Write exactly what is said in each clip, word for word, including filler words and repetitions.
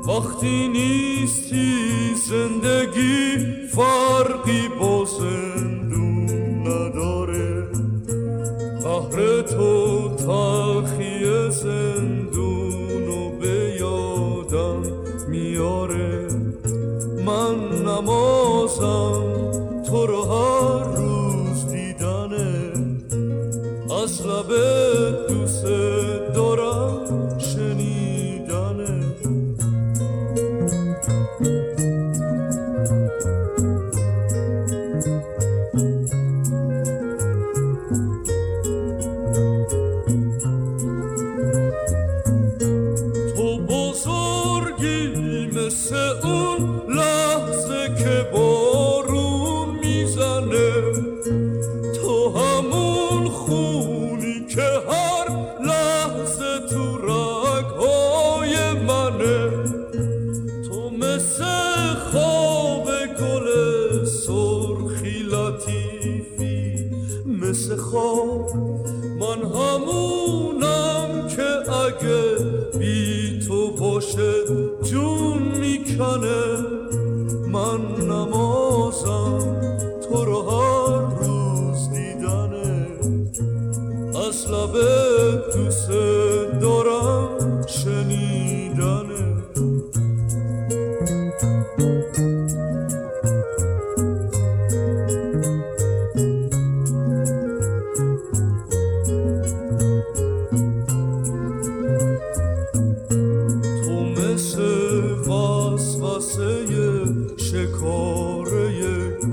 وقتی نیستی زندگی فرقی با زندون نداره. قهر تو تلخی زندونو به یادم میاره. من نمازم تو رو هر روز دیدنه، از لب دوست دارم شنیدنه. تو بزرگی مثل اون لحظه که بارون میزنه، تو همون خونی که هر لحظه تو رگ‌های منه. تو مثل خواب گل سرخی لطیفی، مثل خواب من همونم که اگه بی تو باشه جون میکنه. من نمازم تو رو هر روز دیدنه، از لب دوست دارم شنیدنه. تو مثل وسوسه شکاره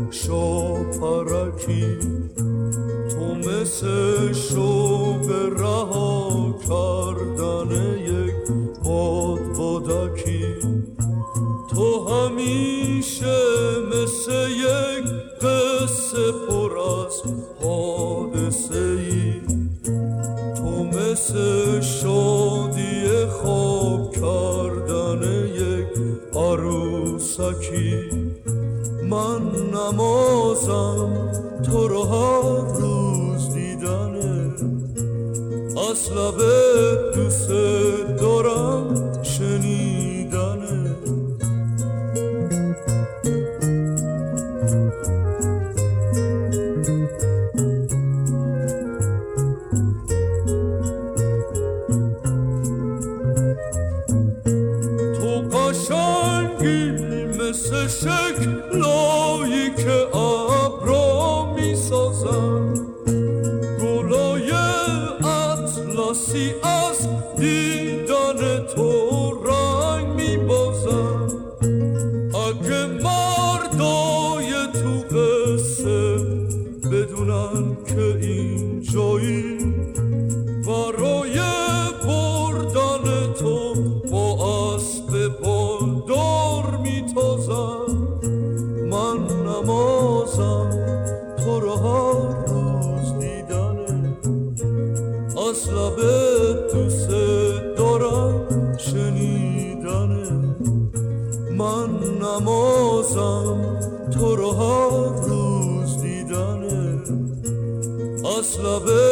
شاپرکی، تو مثل شوق رها کردن یک بادبادکی. تو همیشه مثل یک قصه پر از حادثه ای، تو مثل شادی خواب کردن یک عروسکی. من نمازم تو رو هر روز دیدنه، از لب دوست دارم شنیدنه. تو قشنگی مثل شکلایی که ابرا میسازن، گلای اطلسی از دیدن تو رنگ میبازن. اگه مردای تو قصه بدونن که این جایی برای بردن تو با اسب بالدار میتازن. من نمازم تو رو هر روز دیدنه، از لب دوست دارم شنیدنه. من نمازم تو رو هر روز دیدنه، از لب